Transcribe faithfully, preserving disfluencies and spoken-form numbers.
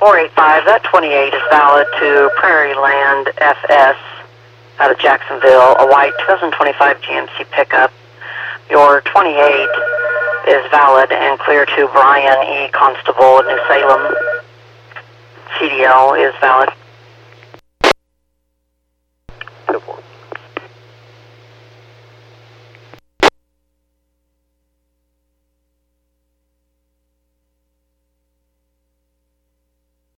four eight five, that twenty-eight is valid to Prairie Land F S out of Jacksonville, a white two thousand twenty-five G M C pickup. Your twenty-eight is valid and clear to Brian E. Constable, New Salem. C D L is valid.